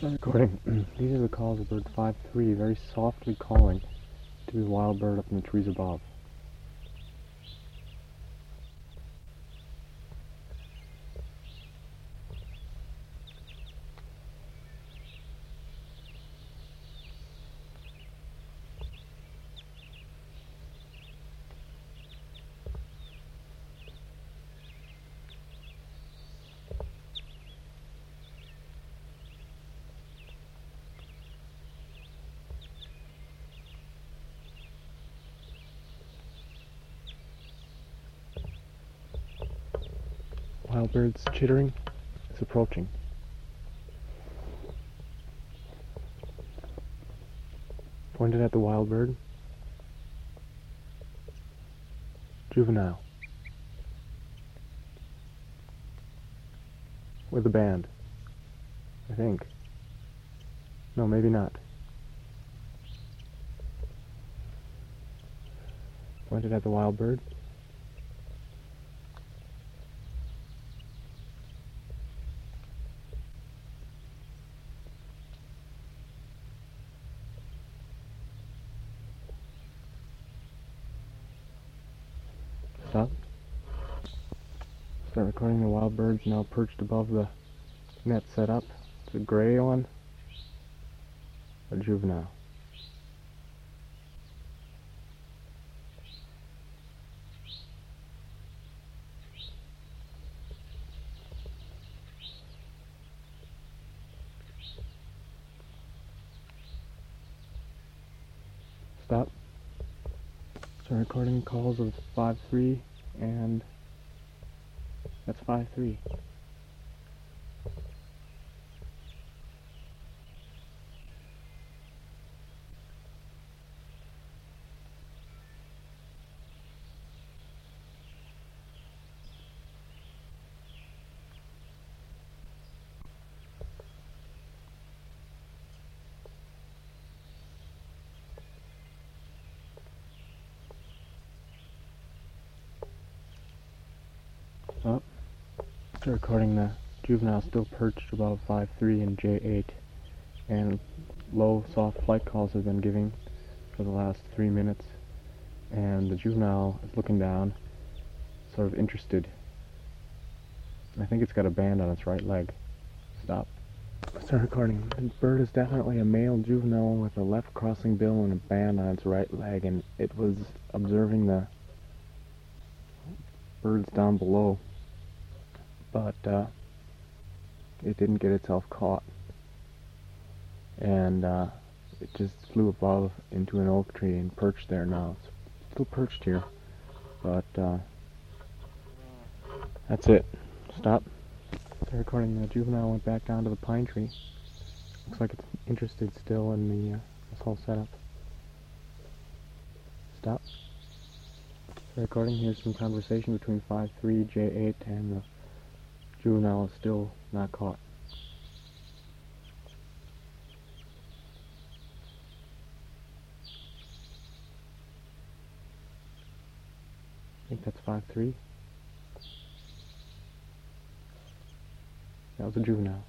Start recording. These are the calls of bird 5-3, very softly calling to the wild bird up in the trees above. Wild bird's chittering is approaching. Pointed at the wild bird. Juvenile. With the band. I think. No, maybe not. Pointed at the wild bird. Stop. Start recording the wild birds now perched above the net set up. It's a gray one. A juvenile. Stop. Start recording calls of 5-3 and that's 5-3. Up. Start recording the juvenile still perched above 5-3 and J8, and low soft flight calls have been giving for the last 3 minutes, and the juvenile is looking down, sort of interested. I think it's got a band on its right leg. Stop. Start recording. The bird is definitely a male juvenile with a left crossing bill and a band on its right leg, and it was observing the birds down below, but it didn't get itself caught, and it just flew above into an oak tree and perched there now. It's still perched here, but that's it. Stop. Start recording. The juvenile went back down to the pine tree. Looks like it's interested still in the this whole setup. Stop. Start recording. Here's some conversation between 5-3, J8, and the juvenile is still not caught. I think that's 5-3. That was a juvenile.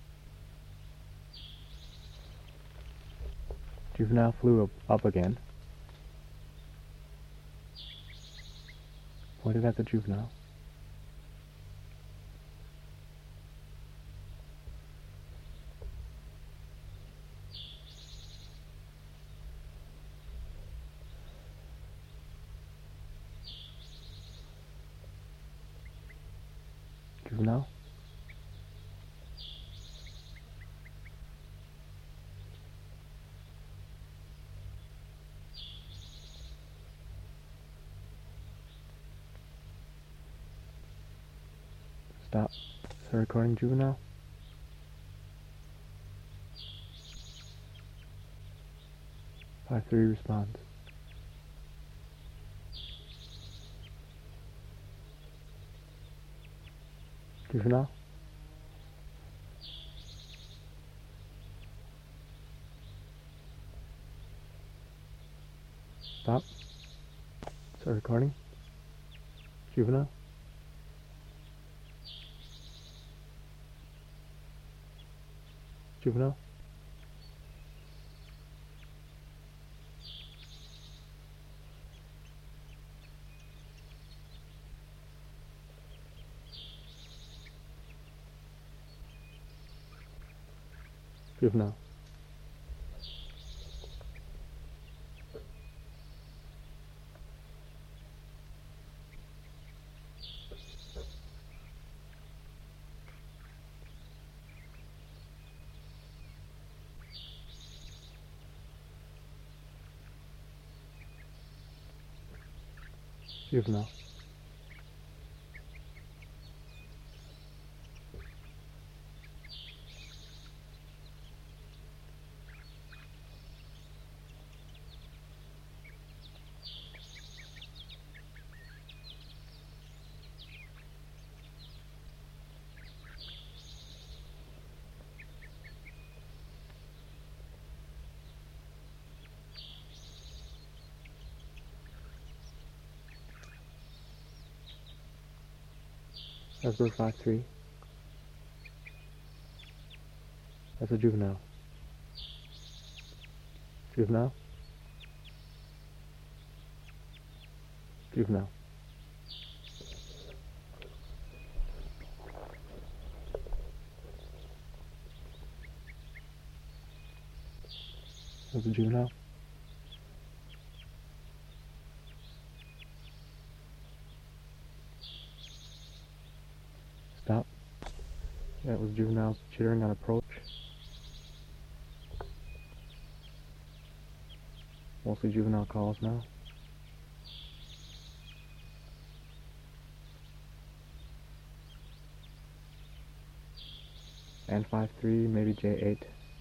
Juvenile flew up again. Pointed at the juvenile. Juvenile. Stop. Start recording juvenile. Five 3 responds. Juvenile. Stop. Start recording. Juvenile. Juvenile. Juvenile. Juvenile. That's bird 5-3. That's a juvenile. Juvenile. Juvenile. That's a juvenile. Stop. That was juvenile chittering on approach. Mostly juvenile calls now. And 5-3, maybe J8.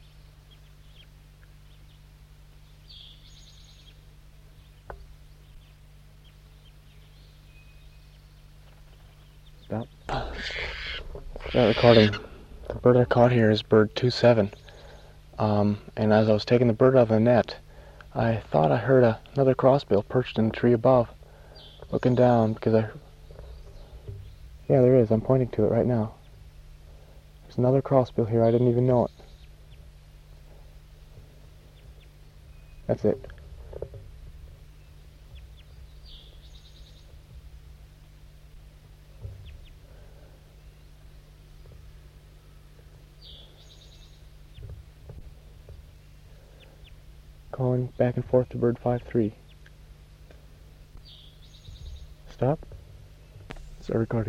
Stop. That recording. The bird I caught here is bird 2-7. And as I was taking the bird out of the net, I thought I heard another crossbill perched in the tree above, looking down because yeah, there is. I'm pointing to it right now. There's another crossbill here. I didn't even know it. That's it. Calling back and forth to bird 5-3. Stop. Start recording.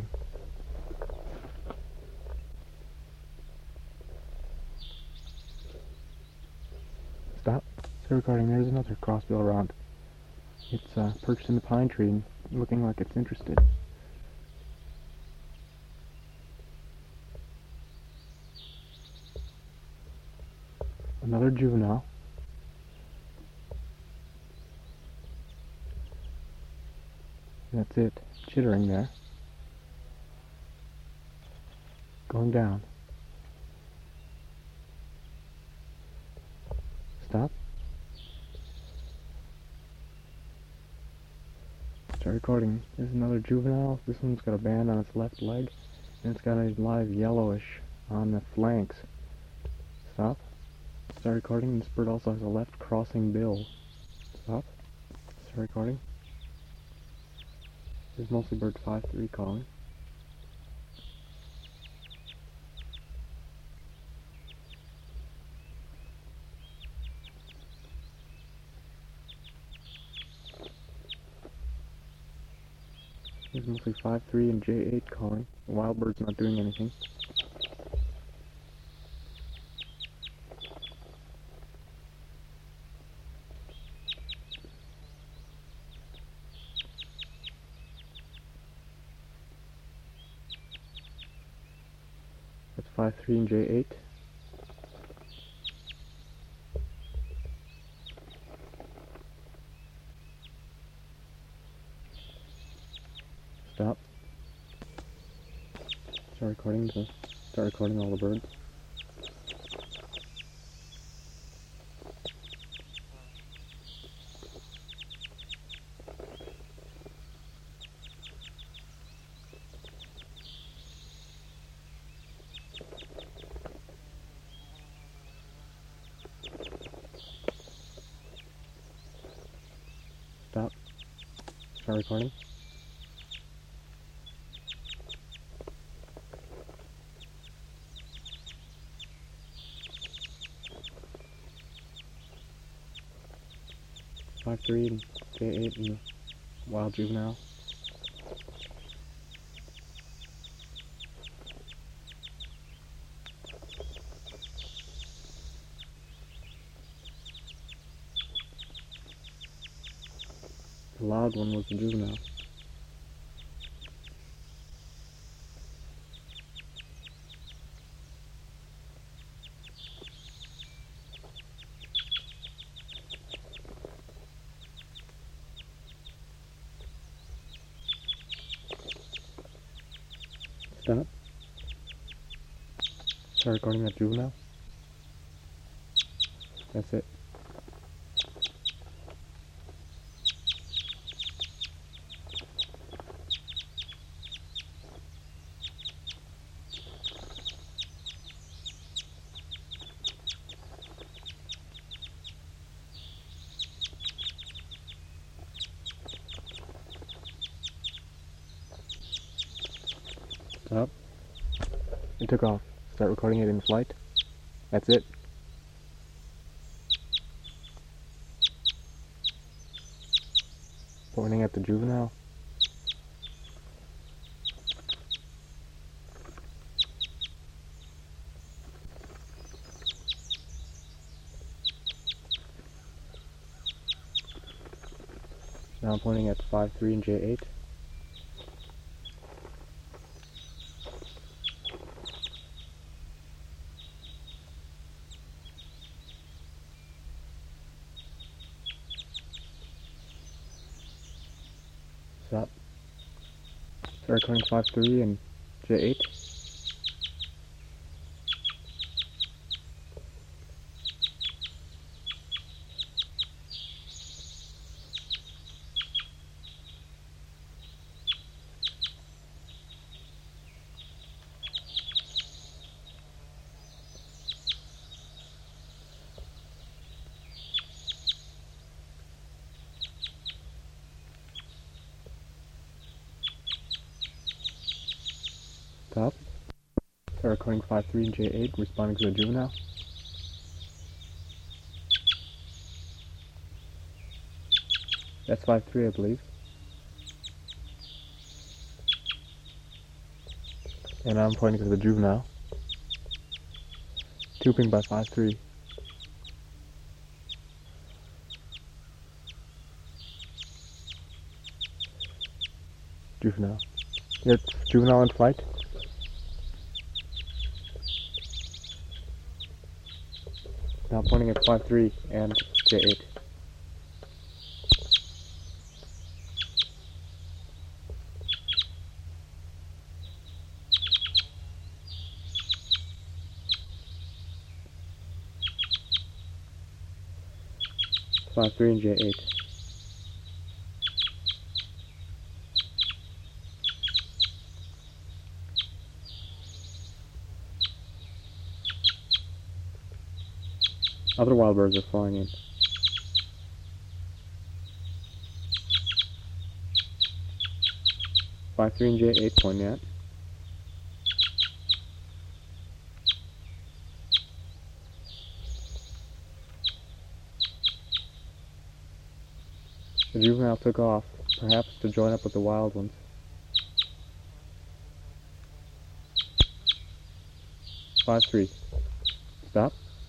Stop. Start recording. There's another crossbill around. It's perched in the pine tree and looking like it's interested. Another juvenile. That's it. Chittering there. Going down. Stop. Start recording. There's another juvenile. This one's got a band on its left leg, and it's got a live yellowish on the flanks. Stop. Start recording. This bird also has a left crossing bill. Stop. Start recording. This is mostly bird 5-3 calling. This is mostly 5-3 and J8 calling. The wild bird's not doing anything. That's 5-3 and J8. Stop. Start recording all the birds. Stop. Start recording. Five three and J8 and wild juvenile. The loud one was the juvenile. Stop. Start recording that juvenile. That's it. Stop. It took off. Start recording it in flight. That's it. Pointing at the juvenile. Now I'm pointing at 5-3 and J8. Stop. Start recording 5-3 and J8. Stop. Start recording 5-3 and J8, responding to the juvenile. That's 5-3, I believe. And I'm pointing to the juvenile. 2-ping by 5-3. Juvenile. It's juvenile in flight. Now pointing at 5-3 and J8. Five three and J8. Other wild birds are flying in. 5-3 and J8 pointing at. The juvenile took off, perhaps to join up with the wild ones. Five three. Stop.